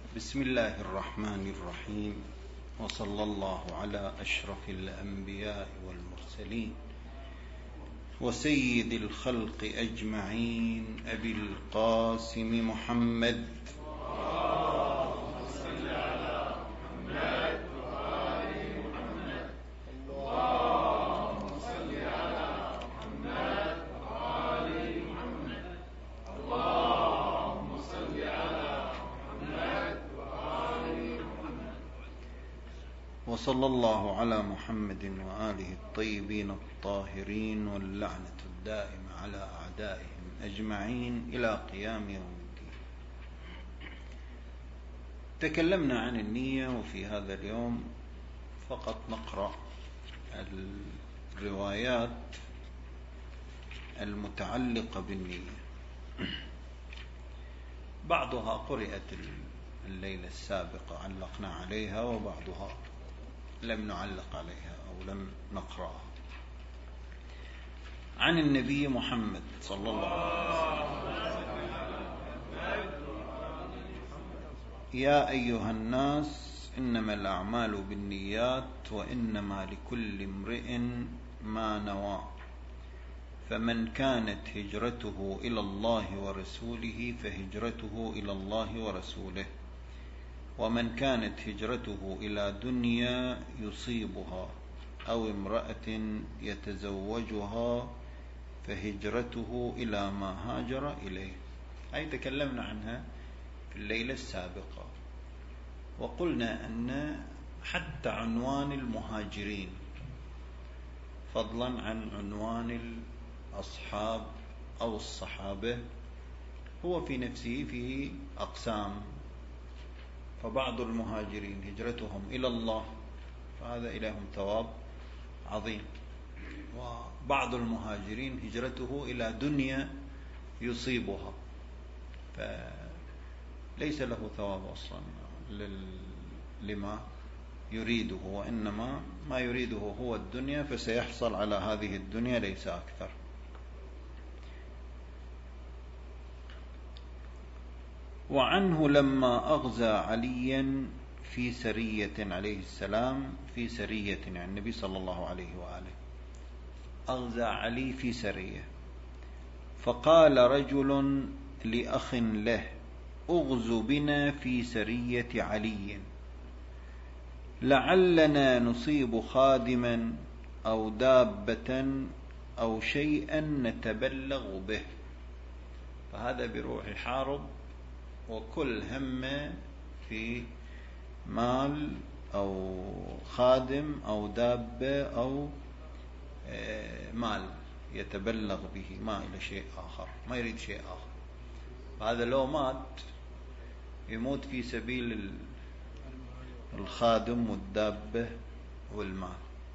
بسم الله الرحمن الرحيم، وصلى الله على أشرف الأنبياء والمرسلين وسيد الخلق أجمعين أبي القاسم محمد وصلى الله على محمد وآله الطيبين الطاهرين واللعنة الدائمة على أعدائهم أجمعين إلى قيام يوم الدين. تكلمنا عن النية، وفي هذا اليوم فقط نقرأ الروايات المتعلقة بالنية. بعضها قرأت الليلة السابقة علقنا عليها، وبعضها لم نعلق عليها أو لم نقرأها. عن النبي محمد صلى الله عليه وسلم: يا أيها الناس، إنما الأعمال بالنيات وإنما لكل امرئ ما نوى، فمن كانت هجرته إلى الله ورسوله فهجرته إلى الله ورسوله، ومن كانت هجرته إلى دنيا يصيبها أو امرأة يتزوجها فهجرته إلى ما هاجر إليه. أي تكلمنا عنها في الليلة السابقة، وقلنا أن حتى عنوان المهاجرين فضلا عن عنوان الأصحاب أو الصحابة هو في نفسه فيه أقسام. فبعض المهاجرين هجرتهم إلى الله فهذا إليهم ثواب عظيم، وبعض المهاجرين هجرته إلى دنيا يصيبها فليس له ثواب أصلا لما يريده، وإنما ما يريده هو الدنيا، فسيحصل على هذه الدنيا ليس أكثر. وعنه لما أغزى عليا في سرية عليه السلام، في سرية يعني النبي صلى الله عليه وآله أغزى علي في سرية، فقال رجل لأخ له: أغز بنا في سرية علي، لعلنا نصيب خادما أو دابة أو شيئا نتبلغ به. فهذا بروح يحارب، وكل همه في مال أو خادم أو دابة أو مال يتبلغ به، ما إلى شيء آخر، ما يريد شيء آخر. هذا لو مات يموت في سبيل الخادم والدابة والمال.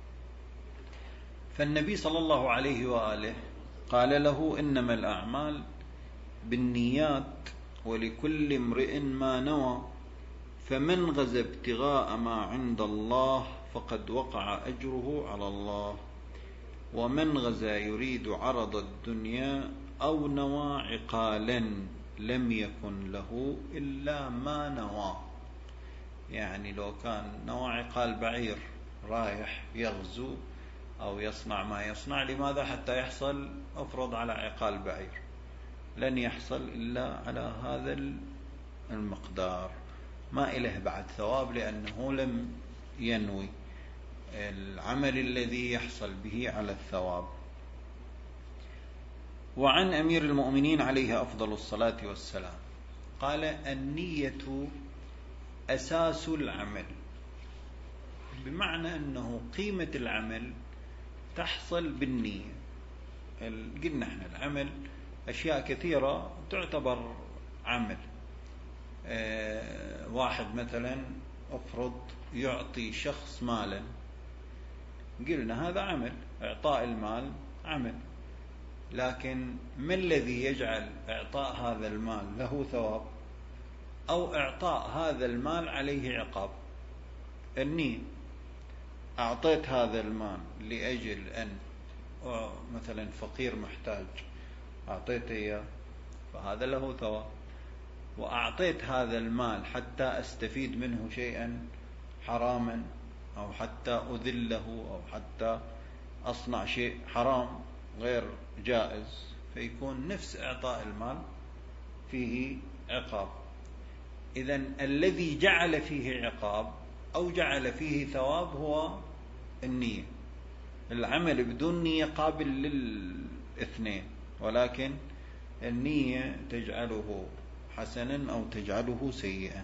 فالنبي صلى الله عليه وآله قال له: إنما الأعمال بالنيات ولكل امرئ ما نوى، فمن غزا ابتغاء ما عند الله فقد وقع أجره على الله، ومن غزا يريد عرض الدنيا أو نوى عقالا لم يكن له إلا ما نوى. يعني لو كان نوى عقال بعير رايح يغزو أو يصنع ما يصنع، لماذا؟ حتى يحصل أفرض على عقال بعير، لن يحصل إلا على هذا المقدار، ما إله بعد ثواب، لأنه لم ينوي العمل الذي يحصل به على الثواب. وعن أمير المؤمنين عليه أفضل الصلاة والسلام قال: النية أساس العمل، بمعنى أنه قيمة العمل تحصل بالنية. قلنا احنا العمل أشياء كثيرة تعتبر عمل. واحد مثلا أفرض يعطي شخص مالا، قلنا هذا عمل، إعطاء المال عمل، لكن ما الذي يجعل إعطاء هذا المال له ثواب أو إعطاء هذا المال عليه عقاب؟ النية. أعطيت هذا المال لأجل أن مثلا فقير محتاج أعطيته إياه، فهذا له ثواب. وأعطيت هذا المال حتى أستفيد منه شيئا حراما، أو حتى أذله، أو حتى أصنع شيء حرام غير جائز، فيكون نفس إعطاء المال فيه عقاب. إذن الذي جعل فيه عقاب أو جعل فيه ثواب هو النية. العمل بدون نية قابل للاثنين، ولكن النية تجعله حسنا أو تجعله سيئا.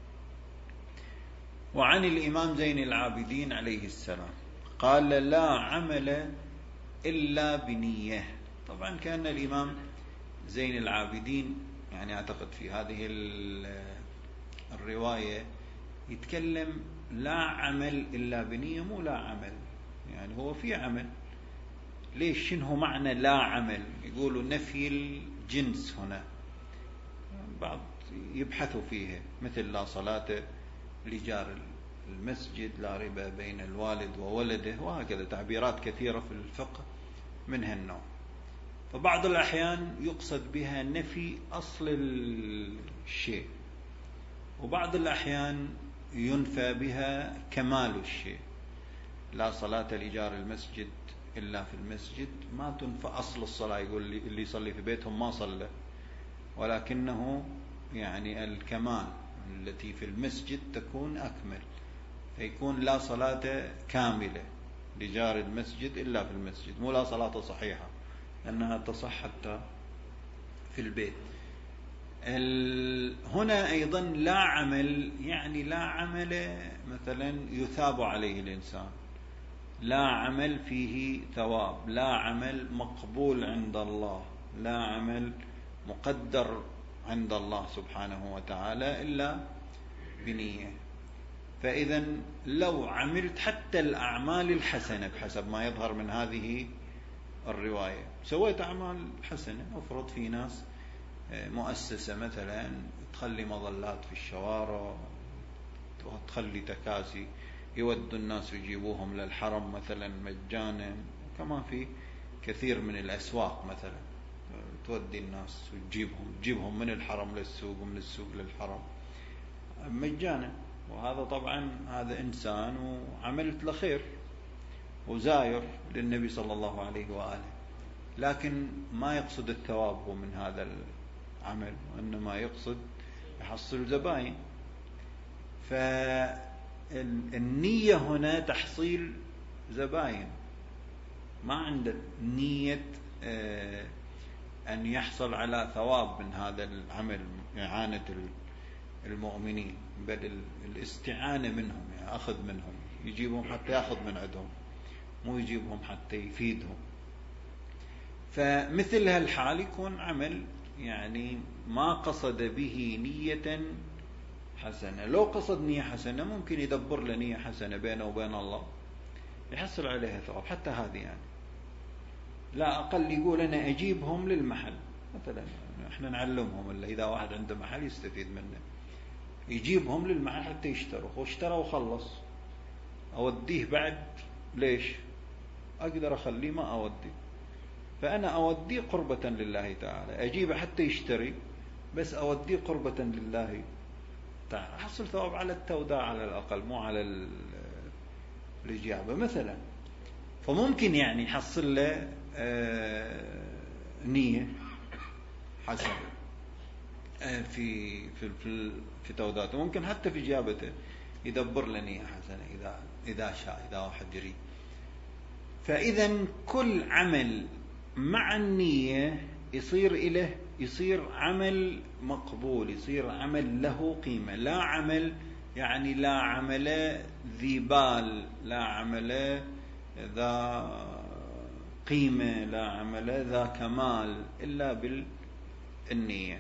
وعن الإمام زين العابدين عليه السلام قال: لا عمل إلا بنية. طبعا كان الإمام زين العابدين يعني أعتقد في هذه الرواية يتكلم لا عمل إلا بنية، مو لا عمل، يعني هو في عمل. ليش؟ شنو معنى لا عمل؟ يقولوا نفي الجنس هنا، بعض يبحثوا فيه، مثل لا صلاة لجار المسجد، لا ربا بين الوالد وولده، وهكذا تعبيرات كثيرة في الفقه من هالنوع. فبعض الأحيان يقصد بها نفي أصل الشيء، وبعض الأحيان ينفى بها كمال الشيء. لا صلاة لجار المسجد إلا في المسجد، ما تنفى أصل الصلاة، يقول اللي يصلي في بيتهم ما صلى، ولكنه يعني الكمال التي في المسجد تكون أكمل، فيكون لا صلاة كاملة لجار المسجد إلا في المسجد، مو لا صلاة صحيحة، لأنها تصح حتى في البيت. هنا أيضا لا عمل، يعني لا عمل مثلا يثاب عليه الإنسان، لا عمل فيه ثواب، لا عمل مقبول عند الله، لا عمل مقدر عند الله سبحانه وتعالى إلا بنية. فإذا لو عملت حتى الأعمال الحسنة بحسب ما يظهر من هذه الرواية، سويت أعمال حسنة، أفرض في ناس مؤسسة مثلا تخلي مظلات في الشوارع وتخلي تكاسي يودوا الناس يجيبوهم للحرم مثلا مجانا، كما في كثير من الأسواق مثلا تودي الناس وتجيبهم من الحرم للسوق ومن السوق للحرم مجانا، وهذا طبعا هذا إنسان وعملت له خير وزاير للنبي صلى الله عليه وآله، لكن ما يقصد الثواب هو من هذا العمل، وإنما يقصد يحصل زباين. فالنية هنا تحصيل زباين، ما عنده نية أن يحصل على ثواب من هذا العمل، إعانة المؤمنين، بل الاستعانة منهم، يعني أخذ منهم، يجيبهم حتى يأخذ من عندهم، مو يجيبهم حتى يفيدهم. فمثل هالحال يكون عمل يعني ما قصد به نية حسنة. لو قصد نية حسنة ممكن يدبر له نية حسنة بينه وبين الله يحصل عليها ثواب، حتى هذه يعني لا أقل يقول أنا أجيبهم للمحل مثلا، احنا نعلمهم إلا إذا واحد عنده محل يستفيد منه، يجيبهم للمحل حتى يشتروا، واشتروا وخلص، أوديه بعد ليش؟ أقدر أخليه ما أوديه، فأنا أوديه قربة لله تعالى، أجيبه حتى يشتري بس أوديه قربة لله تعالى، حصل ثواب على التوداع على الأقل، مو على الإجابة مثلا. فممكن يعني يحصل له نية حسنة في توداته، ممكن حتى في إجابته يدبر له نية حسنة إذا شاء، إذا واحد يريد. فإذا كل عمل مع النية يصير عمل مقبول، يصير عمل له قيمة. لا عمل يعني لا عمل ذي بال، لا عمل ذا قيمة، لا عمل ذا كمال إلا بالنية.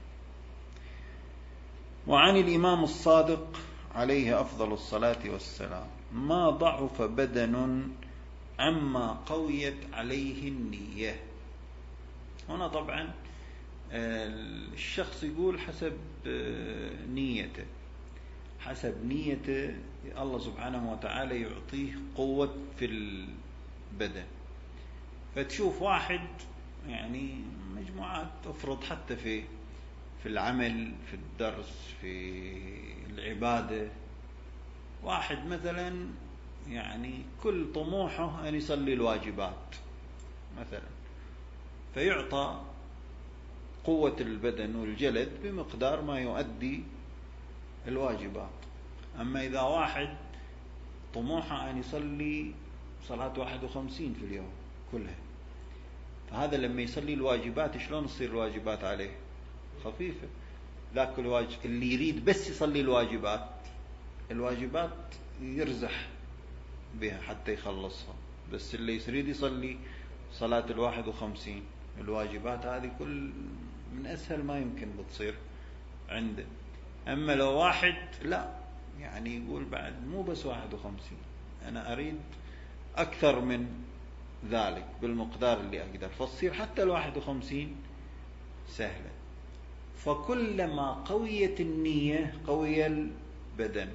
وعن الإمام الصادق عليه أفضل الصلاة والسلام: ما ضعف بدن عما قويت عليه النية. هنا طبعا الشخص يقول حسب نيته، حسب نيته الله سبحانه وتعالى يعطيه قوة في البدن. فتشوف واحد يعني مجموعات، افرض حتى في في العمل، في الدرس، في العبادة. واحد مثلا يعني كل طموحه أن يصلي الواجبات مثلا، فيعطى قوة البدن والجلد بمقدار ما يؤدي الواجبات. أما إذا واحد طموحه أن يصلي صلاة 51 في اليوم كلها، فهذا لما يصلي الواجبات شلون تصير الواجبات عليه؟ خفيفة. ذاك الواجب اللي يريد بس يصلي الواجبات يرزح بها حتى يخلصها، بس اللي يريد يصلي صلاة 51 الواجبات هذه كل من أسهل ما يمكن بتصير عنده. أما لو واحد لا يعني يقول بعد مو بس 51، أنا أريد أكثر من ذلك بالمقدار اللي أقدر، فتصير حتى 51 سهلة. فكلما قويت النية قوي البدن،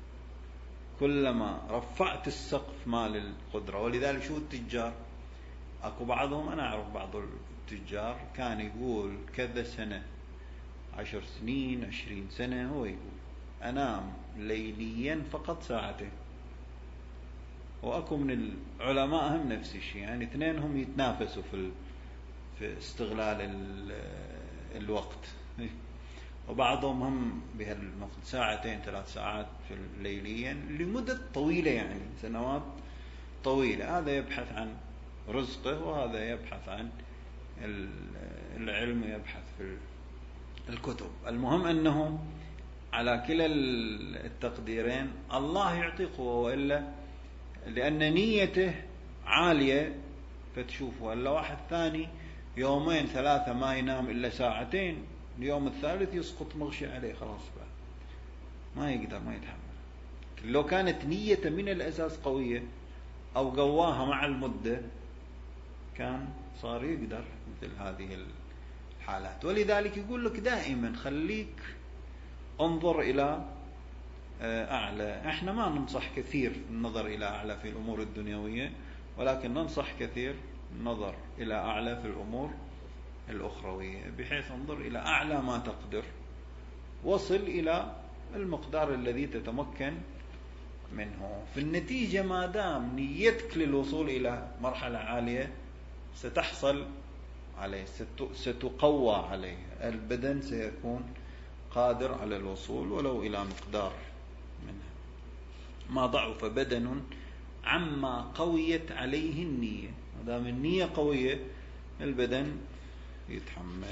كلما رفعت السقف مال القدرة. ولذلك شو التجار، أكو بعضهم أنا أعرف بعض التجار كان يقول كذا سنة 10 سنين 20 سنة هو يقول أنام ليليا فقط 2 ساعات. وأكو من العلماء هم نفس الشيء، يعني اثنينهم يتنافسوا في استغلال الوقت. وبعضهم هم بهالوقت 2 3 ساعات في ليليا لمدة طويلة، يعني سنوات طويلة. هذا يبحث عن رزقه وهذا يبحث عن العلم، يبحث في الكتب. المهم أنه على كلا التقديرين الله يعطي قوة، وإلا لأن نيته عالية فتشوفه. إلا واحد ثاني 2 3 ما ينام إلا 2 ساعات، اليوم الثالث يسقط مغشي عليه خلاص بقى ما يقدر ما يتحمل. لو كانت نيته من الأساس قوية أو قواها مع المدة كان صار يقدر مثل هذه الحالات. ولذلك يقول لك دائما خليك انظر إلى أعلى. احنا ما ننصح كثير النظر إلى أعلى في الأمور الدنيوية، ولكن ننصح كثير النظر إلى أعلى في الأمور الأخروية، بحيث انظر إلى أعلى ما تقدر، وصل إلى المقدار الذي تتمكن منه. في النتيجة ما دام نيتك للوصول إلى مرحلة عالية ستحصل عليه، ستقوى عليه، البدن سيكون قادر على الوصول ولو إلى مقدار منها. ما ضعف بدن عما قويت عليه النية. ما دام النية قوية البدن يتحمل.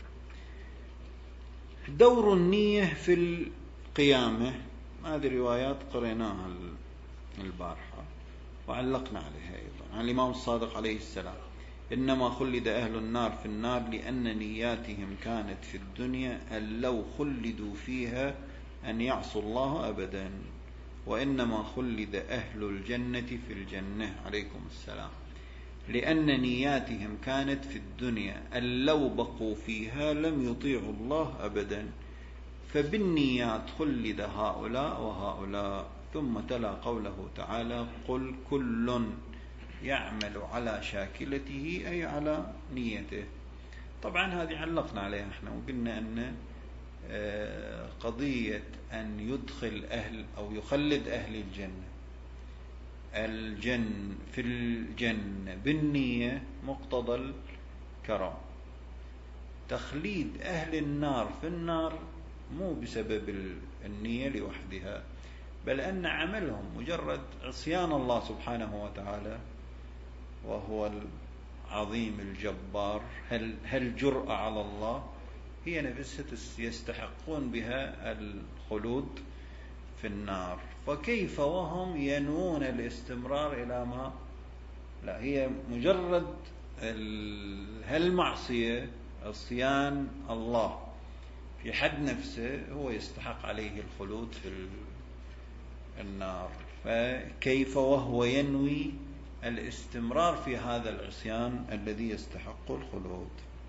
دور النية في القيامة، هذه روايات قريناها البارحة وعلقنا عليها أيضا عن الإمام الصادق عليه السلام: إنما خلد أهل النار في النار لأن نياتهم كانت في الدنيا أن لو خلدوا فيها أن يعصوا الله أبدا، وإنما خلد أهل الجنة في الجنة عليكم السلام لأن نياتهم كانت في الدنيا أن لو بقوا فيها لم يطيعوا الله أبدا، فبالنيات خلد هؤلاء وهؤلاء. ثم تلا قوله تعالى: قل كل يعمل على شاكلته أي على نيته. طبعا هذه علقنا عليها احنا وقلنا أن قضية أن يدخل أهل أو يخلد أهل الجنة في الجنة بالنية مقتضى الكرم. تخليد أهل النار في النار مو بسبب النية لوحدها، بل أن عملهم مجرد عصيان الله سبحانه وتعالى وهو العظيم الجبار، هل جرأة على الله هي نفسها يستحقون بها الخلود في النار. فكيف وهم ينوون الاستمرار إلى ما لا، هي مجرد هالمعصية عصيان الله في حد نفسه هو يستحق عليه الخلود في النار، فكيف وهو ينوي الاستمرار في هذا العصيان الذي يستحق الخلود.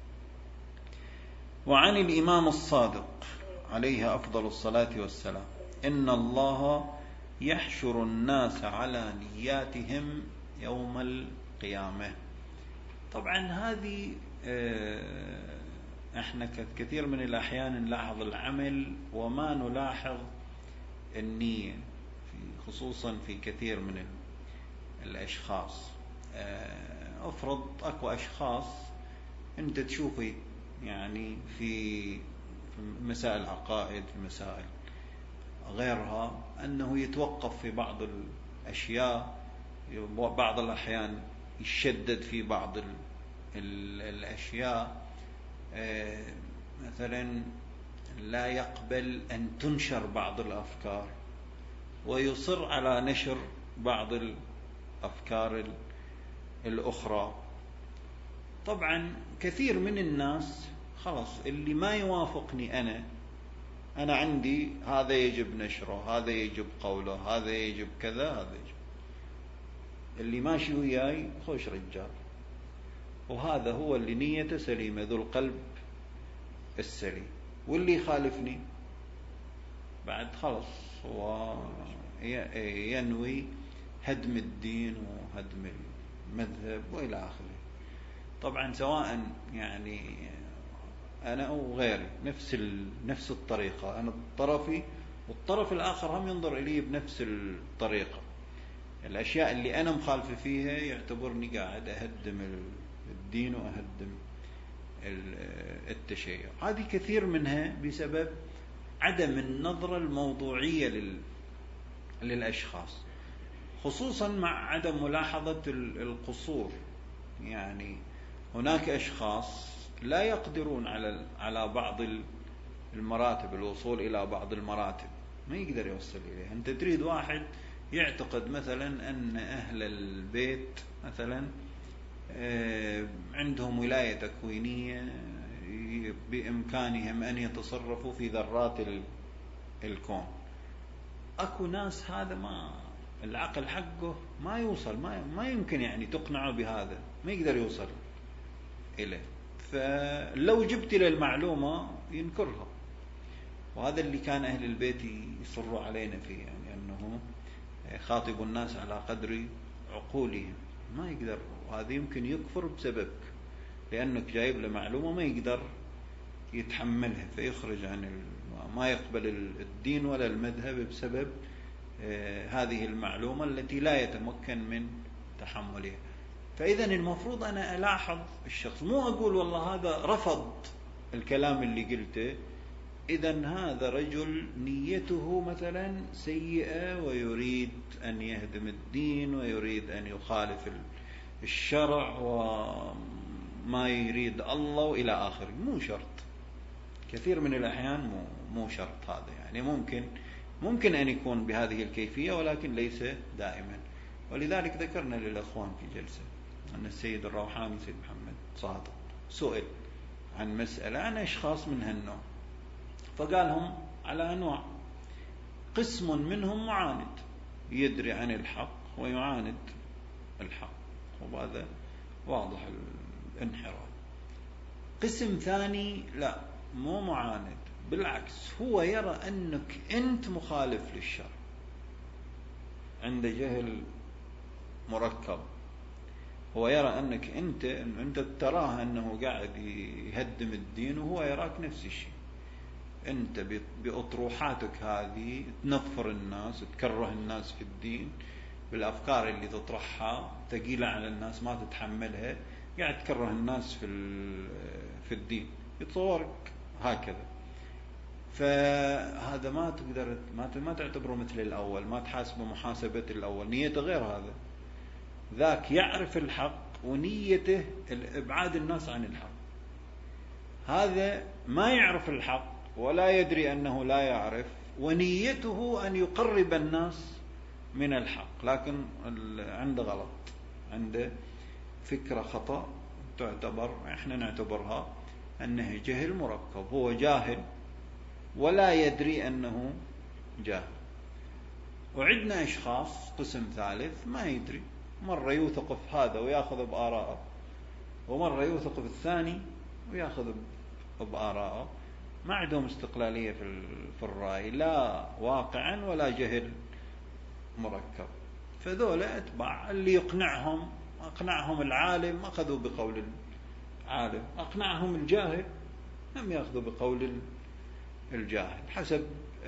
وعن الإمام الصادق عليه أفضل الصلاة والسلام: إن الله يحشر الناس على نياتهم يوم القيامة. طبعا هذه احنا كثير من الأحيان نلاحظ العمل وما نلاحظ النية، خصوصا في كثير من الأشخاص. أفرض أكو أشخاص أنت تشوفي يعني في مسائل العقائد، في مسائل غيرها، أنه يتوقف في بعض الأشياء، بعض الأحيان يشدد في بعض الأشياء. مثلا لا يقبل أن تنشر بعض الأفكار ويصر على نشر بعض الأفكار الأخرى. طبعا كثير من الناس خلاص اللي ما يوافقني أنا عندي هذا يجب نشره، هذا يجب قوله، هذا يجب كذا، هذا يجب. اللي ماشي وياي خوش رجال، وهذا هو اللي نيته سليمة، ذو القلب السليم. واللي يخالفني بعد خلص هو ينوي هدم الدين وهدم المذهب وإلى آخره. طبعا سواء يعني أنا أو غيري نفس الطريقة، أنا طرفي والطرف الآخر هم ينظر إلي بنفس الطريقة. الأشياء اللي أنا مخالف فيها يعتبرني قاعد أهدم الدين وأهدم التشيع. هذه كثير منها بسبب عدم النظرة الموضوعية للأشخاص، خصوصا مع عدم ملاحظة القصور. يعني هناك أشخاص لا يقدرون على بعض المراتب، الوصول إلى بعض المراتب ما يقدر يوصل إليها. أنت تريد واحد يعتقد مثلا أن أهل البيت مثلا عندهم ولاية تكوينية، بإمكانهم أن يتصرفوا في ذرات الكون. أكو ناس هذا ما العقل حقه ما يوصل، ما يمكن يعني تقنعه بهذا، ما يقدر يوصل إليه. فلو جبت له المعلومة ينكرها. وهذا اللي كان أهل البيت يصروا علينا فيه، يعني أنه خاطب الناس على قدر عقولهم. ما يقدر، وهذا يمكن يكفر بسببك، لأنك جايب له معلومة ما يقدر يتحملها، فيخرج عن ما يقبل الدين ولا المذهب بسبب هذه المعلومة التي لا يتمكن من تحملها. فإذا المفروض أنا ألاحظ الشخص، مو أقول والله هذا رفض الكلام اللي قلته إذن هذا رجل نيته مثلا سيئة ويريد أن يهدم الدين ويريد أن يخالف الشرع وما يريد الله وإلى آخره. مو شرط، كثير من الأحيان مو شرط هذا، يعني ممكن أن يكون بهذه الكيفية ولكن ليس دائما. ولذلك ذكرنا للأخوان في جلسة أن السيد الروحاني سيد محمد صادق سئل عن مسألة عن أشخاص من هالنوع، فقالهم على أنواع. قسم منهم معاند يدري عن الحق ويعاند الحق، وهذا واضح الانحراف. قسم ثاني لا، مو معاند، بالعكس هو يرى أنك أنت مخالف للشرع، عنده جهل مركب. هو يرى أنك أنت تراه أنه قاعد يهدم الدين وهو يراك نفس الشيء. أنت بأطروحاتك هذه تنفر الناس، تكره الناس في الدين، بالأفكار اللي تطرحها ثقيلة على الناس ما تتحملها، قاعد تكره الناس في الدين، يتصورك هكذا. فهذا ما تقدر ما تعتبره مثل الأول، ما تحاسبه محاسبة الأول، نيته غير هذا. ذاك يعرف الحق ونيته إبعاد الناس عن الحق. هذا ما يعرف الحق ولا يدري أنه لا يعرف، ونيته أن يقرب الناس من الحق، لكن عنده غلط، عنده فكرة خطأ احنا نعتبرها أنه جهل مركب. هو جاهل ولا يدري أنه جاهل. وعندنا أشخاص قسم ثالث ما يدري، مرة يوثق في هذا ويأخذ بآراءه، ومرة يوثق في الثاني ويأخذ بآراءه. ما عندهم استقلالية في الرأي، لا واقعا ولا جهل مركب. فذول أتباع اللي أقنعهم العالم أخذوا بقول العالم، أقنعهم الجاهل هم يأخذوا بقول الجاهل حسب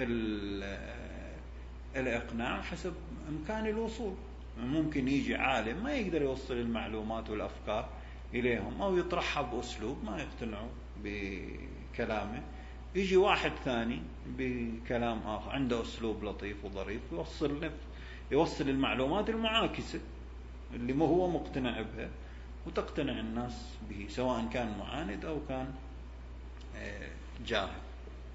الإقناع، حسب إمكان الوصول. ممكن يجي عالم ما يقدر يوصل المعلومات والأفكار إليهم، أو يطرحها بأسلوب ما يقتنعوا بكلامه، يجي واحد ثاني بكلام آخر عنده أسلوب لطيف وظريف يوصل المعلومات المعاكسة اللي ما هو مقتنع بها، وتقتنع الناس به، سواء كان معاند أو كان جاهل.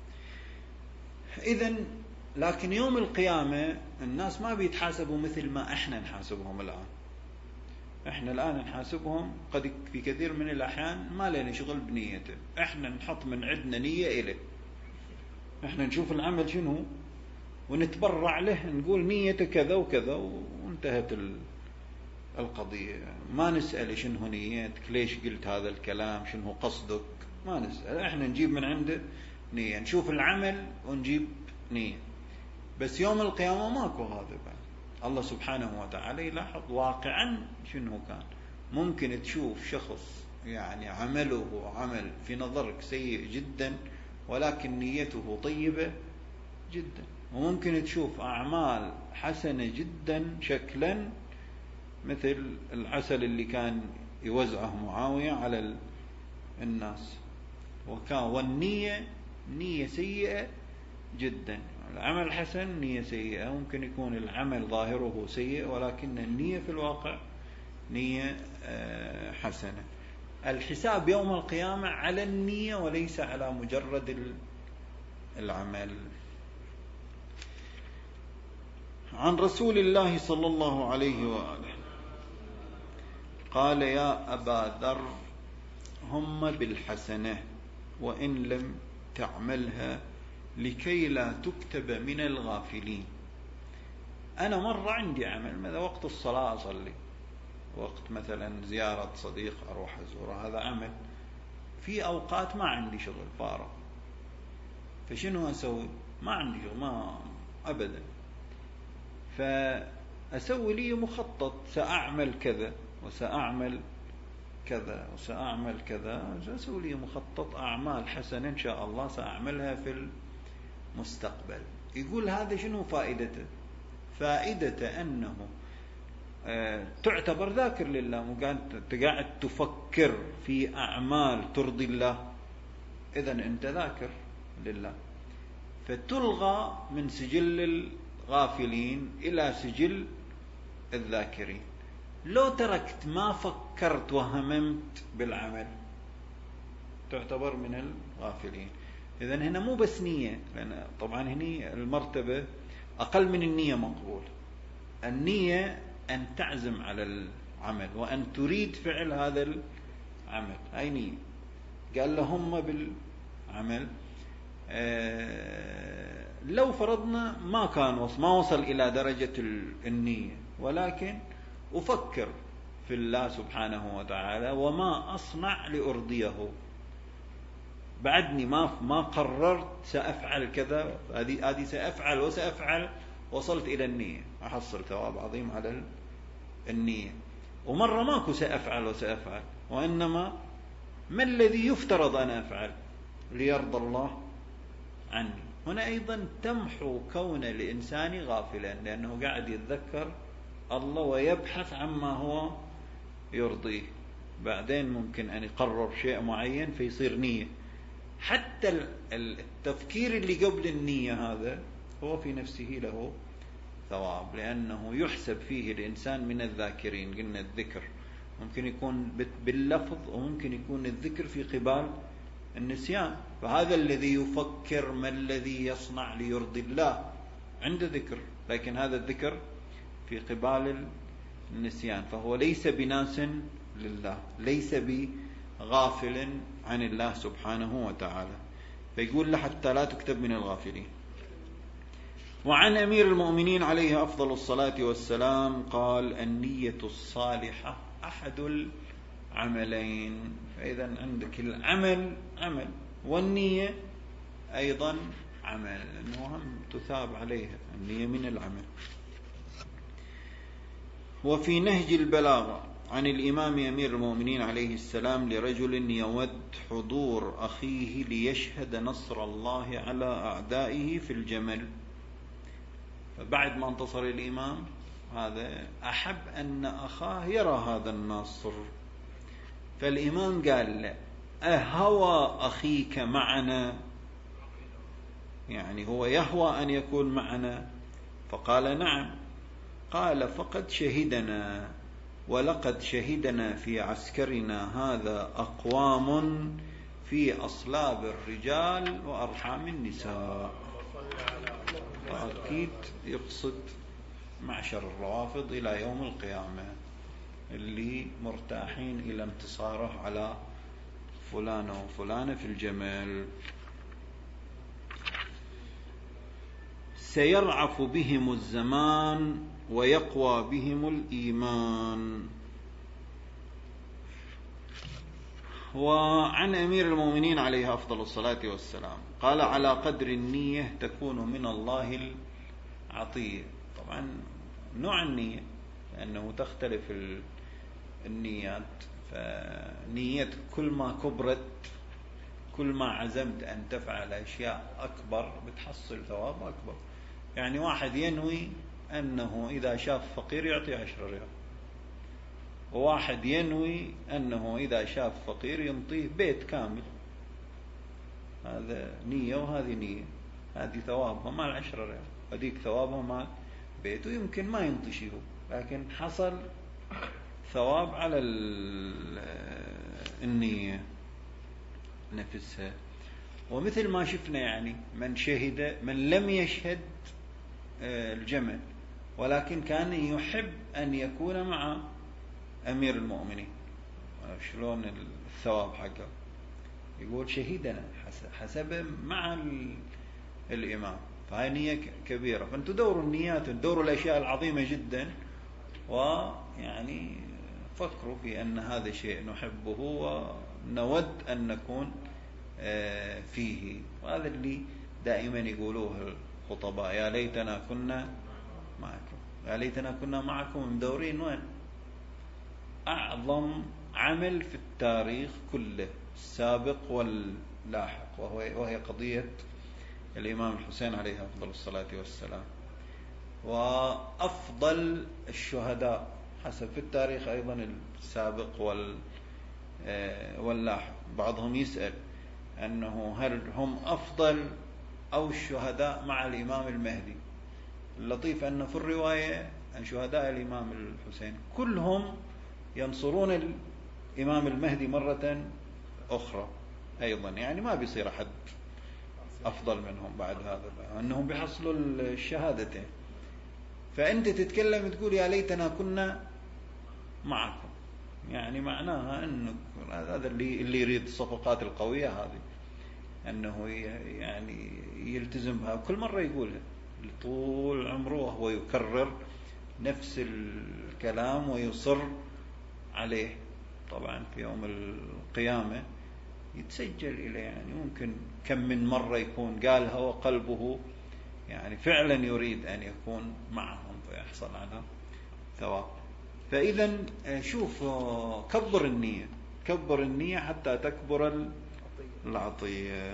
إذن لكن يوم القيامة الناس ما بيتحاسبوا مثل ما احنا نحاسبهم الآن. احنا الآن نحاسبهم قد في كثير من الأحيان ما لنا شغل بنيته، احنا نحط من عندنا نية إله، احنا نشوف العمل شنو ونتبرع له، نقول نيته كذا وكذا وانتهت القضية. ما نسأل شنو نيتك، ليش قلت هذا الكلام، شنو قصدك، ما نسأل. احنا نجيب من عنده نية، نشوف العمل ونجيب نية. بس يوم القيامة ماكو هذا بعد. الله سبحانه وتعالى يلاحظ واقعا شنو كان. ممكن تشوف شخص يعني عمله عمل في نظرك سيء جدا ولكن نيته طيبة جدا، وممكن تشوف أعمال حسنة جدا شكلا مثل العسل اللي كان يوزعه معاوية على الناس، والنية نية سيئة جدا. العمل حسن نية سيئة، ممكن يكون العمل ظاهره سيء ولكن النية في الواقع نية حسنة. الحساب يوم القيامة على النية وليس على مجرد العمل. عن رسول الله صلى الله عليه وآله قال: يا أبا ذر هم بالحسنة وإن لم تعملها لكي لا تكتب من الغافلين. أنا مرة عندي عمل، مثلا وقت الصلاة أصلي، وقت مثلا زيارة صديق أروح أزوره، هذا عمل. في أوقات ما عندي شغل، فارغ، فشنو أسوي؟ ما عندي شغل، ما أبدا، فأسوي لي مخطط، سأعمل كذا وسأعمل كذا وسأعمل كذا، أسوي لي مخطط أعمال حسنة إن شاء الله سأعملها في المستقبل. يقول هذا شنو فائدته؟ فائدته أنه تعتبر ذاكر لله، قاعد تفكر في أعمال ترضي الله، إذن أنت ذاكر لله، فتلغى من سجل الغافلين إلى سجل الذاكرين. لو تركت ما فكرت وهممت بالعمل تعتبر من الغافلين. إذن هنا مو بس نية، لأن طبعا هنا المرتبة أقل من النية مقبول. النية أن تعزم على العمل وأن تريد فعل هذا العمل، هاي نية. قال لهم بالعمل. لو فرضنا ما وصل إلى درجة النية، ولكن أفكر في الله سبحانه وتعالى وما أصنع لأرضيه، بعدني ما قررت سأفعل كذا، هذه سأفعل وصلت إلى النية، أحصل ثواب عظيم على النية. ومرة ماكو سأفعل وإنما ما الذي يفترض أن أفعل ليرضى الله عني. هنا أيضا تمحو كون الإنسان غافلا، لأنه قاعد يتذكر الله ويبحث عما هو يرضيه. بعدين ممكن أن يقرر شيء معين فيصير نية. حتى التفكير اللي قبل النية هذا هو في نفسه له ثواب، لأنه يحسب فيه الإنسان من الذاكرين. قلنا الذكر ممكن يكون باللفظ وممكن يكون الذكر في قبال النسيان. فهذا الذي يفكر ما الذي يصنع ليرضي الله عنده ذكر، لكن هذا الذكر في قبال النسيان، فهو ليس بناس لله، ليس بغافل عن الله سبحانه وتعالى. فيقول حتى لا تكتب من الغافلين. وعن أمير المؤمنين عليه أفضل الصلاة والسلام قال: النية الصالحة أحد العملين. فإذا عندك العمل عمل، والنية أيضا عمل، لأنه هم تثاب عليها النية من العمل. وفي نهج البلاغة عن الإمام أمير المؤمنين عليه السلام لرجل يود حضور أخيه ليشهد نصر الله على أعدائه في الجمل، فبعد ما انتصر الإمام هذا أحب أن أخاه يرى هذا النصر، فالإمام قال له: أهوى أخيك معنا؟ يعني هو يهوى أن يكون معنا؟ فقال: نعم. قال: فقد شهدنا، ولقد شهدنا في عسكرنا هذا أقوام في أصلاب الرجال وأرحام النساء. فأكيد يقصد معشر الروافض إلى يوم القيامة اللي مرتاحين إلى انتصاره على فلانة وفلانة في الجمل. سيرعف بهم الزمان ويقوى بهم الإيمان. وعن أمير المؤمنين عليه أفضل الصلاة والسلام قال: على قدر النية تكون من الله العطية. طبعا نوع النية لأنه تختلف النيات، فنية كل ما كبرت كل ما عزمت أن تفعل أشياء أكبر بتحصل ثواب أكبر. يعني واحد ينوي أنه إذا شاف فقير يعطي 10 ريال، وواحد ينوي أنه إذا شاف فقير ينطيه بيت كامل، هذا نية وهذه نية، هذه ثوابها مال 10 ريال، هذيك ثوابها مال بيت، ويمكن ما ينطي شيء لكن حصل ثواب على النية نفسها. ومثل ما شفنا يعني من لم يشهد الجمل ولكن كان يحب أن يكون مع أمير المؤمنين، شلون الثواب حقه؟ يقول: شهيدنا، حسب مع الإمام، فهي نية كبيرة. فأنتم دوروا النيات، دوروا الأشياء العظيمة جدا، ويعني فكروا في أن هذا شيء نحبه ونود أن نكون فيه. وهذا اللي دائما يقولوه الخطباء: يا ليتنا كنا معكم، يا ليتنا كنا معكم. مدورين وين؟ أعظم عمل في التاريخ كله، السابق واللاحق، وهي قضية الإمام الحسين عليه أفضل الصلاة والسلام. وأفضل الشهداء حسب في التاريخ أيضا السابق واللاحق. بعضهم يسأل أنه هل هم أفضل أو الشهداء مع الإمام المهدي؟ اللطيف أنه في الرواية عن شهداء الإمام الحسين كلهم ينصرون الإمام المهدي مرة أخرى أيضا، يعني ما بيصير أحد أفضل منهم بعد هذا، أنهم بيحصلوا الشهادتين. فأنت تتكلم تقول: يا ليتنا كنا معكم، يعني معناها أنه هذا اللي يريد الصفقات القوية هذه، أنه يعني يلتزم بها كل مرة يقولها طول عمره، وهو يكرر نفس الكلام ويصر عليه. طبعا في يوم القيامة يتسجل إليه، يعني ممكن كم من مرة يكون قالها وقلبه يعني فعلا يريد أن يكون معهم فيحصل على ثواب. فإذا شوف، كبر النية حتى تكبر العطية.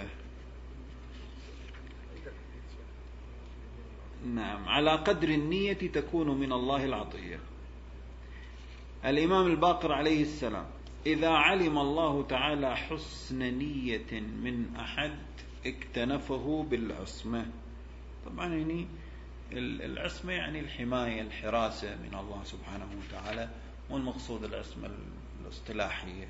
نعم، على قدر النية تكون من الله العطية. الإمام الباقر عليه السلام: إذا علم الله تعالى حسن نية من أحد اكتنفه بالعصمة. طبعا يعني العصمة يعني الحماية، الحراسة من الله سبحانه وتعالى، والمقصود العصمة الاصطلاحية.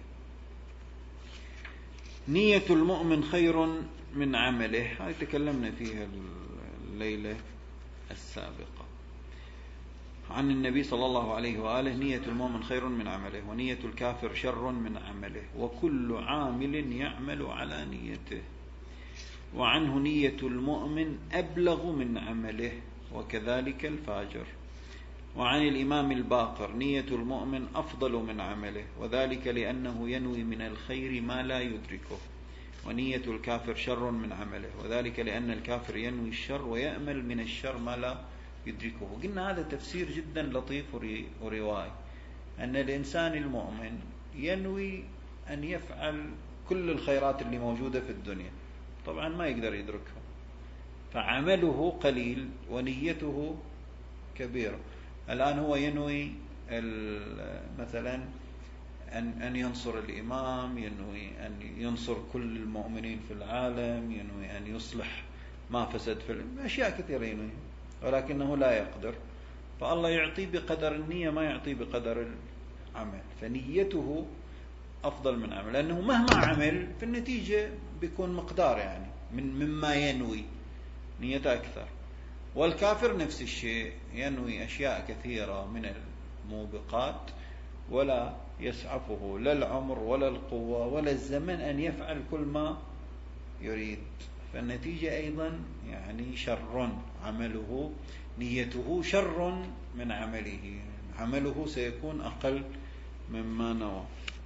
نية المؤمن خير من عمله، هذه تكلمنا فيها الليلة السابقة عن النبي صلى الله عليه وآله: نية المؤمن خير من عمله، ونية الكافر شر من عمله، وكل عامل يعمل على نيته. وعنه: نية المؤمن أبلغ من عمله، وكذلك الفاجر. وعن الإمام الباقر: نية المؤمن أفضل من عمله، وذلك لأنه ينوي من الخير ما لا يدركه. ونية الكافر شر من عمله، وذلك لأن الكافر ينوي الشر ويأمل من الشر ما لا يدركه. قلنا هذا تفسير جدا لطيف ورواي، أن الإنسان المؤمن ينوي أن يفعل كل الخيرات اللي موجودة في الدنيا، طبعا ما يقدر يدركها، فعمله قليل ونيته كبيرة. الآن هو ينوي مثلا أن ينصر الإمام، ينوي أن ينصر كل المؤمنين في العالم، ينوي أن يصلح ما فسد في أشياء كثيرة ينوي، ولكنه لا يقدر، فالله يعطي بقدر النية، ما يعطي بقدر العمل، فنيته أفضل من عمل، لأنه مهما عمل في النتيجة بيكون مقدار يعني مما ينوي، نيته أكثر. والكافر نفس الشيء، ينوي أشياء كثيرة من الموبقات ولا يسعفه لا العمر ولا القوة ولا الزمن أن يفعل كل ما يريد، فالنتيجة أيضا يعني شر، عمله نيته شر من عمله، عمله سيكون أقل مما نوى.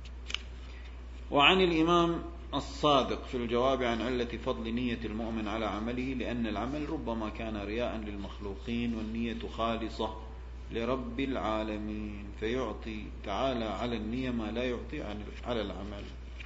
وعن الإمام الصادق في الجواب عن علة فضل نية المؤمن على عمله، لأن العمل ربما كان رياء للمخلوقين والنية خالصة لرب العالمين، فيعطي تعالى على النية ما لا يعطي على العمل.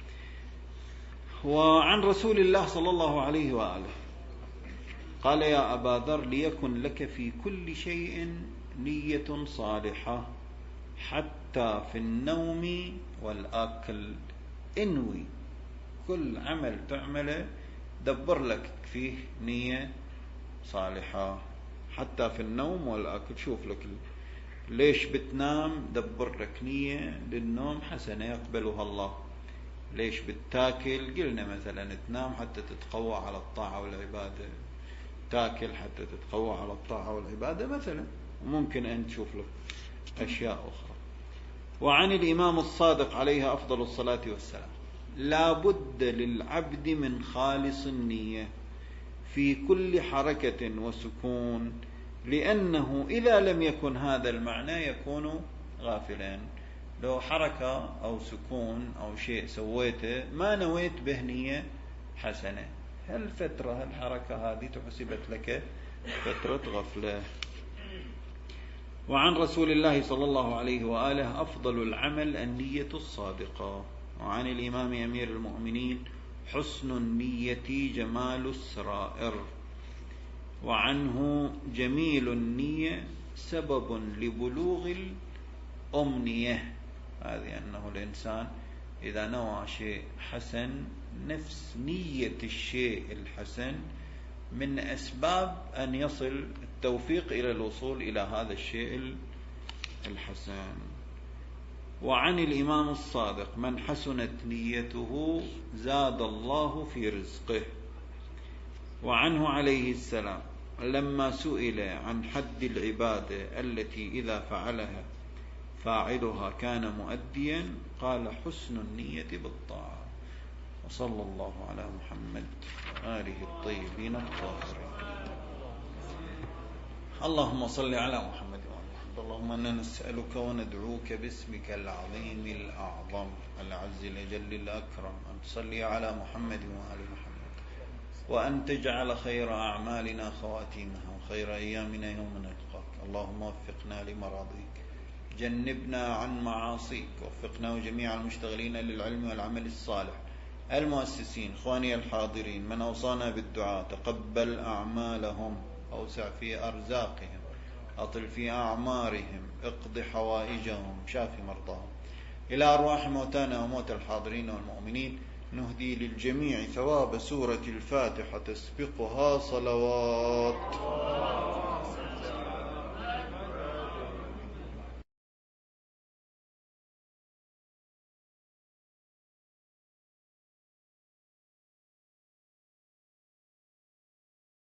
وعن رسول الله صلى الله عليه وآله قال: يا أبا ذر، ليكن لك في كل شيء نية صالحة حتى في النوم والأكل. انوي كل عمل تعمله دبر لك فيه نية صالحة، حتى في النوم والأكل. شوف لك ليش بتنام، دبر لك نية للنوم حسنة يقبلها الله. ليش بتاكل، قلنا مثلا تنام حتى تتقوى على الطاعة والعبادة، تاكل حتى تتقوى على الطاعة والعبادة مثلا، وممكن أن تشوف لك أشياء أخرى. وعن الإمام الصادق عليه أفضل الصلاة والسلام: لا بد للعبد من خالص النية في كل حركة وسكون، لأنه إذا لم يكن هذا المعنى يكون غافلا. لو حركة أو سكون أو شيء سويته ما نويت به نية حسنة، هالفترة هالحركة هذه تحسبت لك فترة غفلة. وعن رسول الله صلى الله عليه وآله: أفضل العمل النية الصادقة. وعن الإمام أمير المؤمنين: حسن النية جمال السرائر. وعنه: جميل النية سبب لبلوغ الأمنية. هذه أنه الإنسان إذا نوى شيء حسن، نفس نية الشيء الحسن من أسباب أن يصل التوفيق إلى الوصول إلى هذا الشيء الحسن. وعن الإمام الصادق: من حسنت نيته زاد الله في رزقه. وعنه عليه السلام لما سئل عن حد العبادة التي إذا فعلها فاعلها كان مؤديا، قال: حسن النية بالطاعة. وصلى الله على محمد وآله الطيبين الطاهرين. اللهم صل على محمد وآل محمد. اللهم إنا نسألك وندعوك باسمك العظيم الأعظم العز الأجل الأكرم أن تصلي على محمد وآل محمد، وأن تجعل خير أعمالنا خواتيمها وخير أيامنا يوم نلقاك. اللهم وفقنا لمراضيك، جنبنا عن معاصيك، وفقنا وجميع المشتغلين للعلم والعمل الصالح، المؤسسين، إخواني الحاضرين، من أوصانا بالدعاء، تقبل أعمالهم، أوسع في أرزاقهم، أطل في أعمارهم، اقض حوائجهم، شافي مرضاهم. إلى أرواح موتانا وموت الحاضرين والمؤمنين نهدي للجميع ثواب سورة الفاتحة تسبقها صلوات.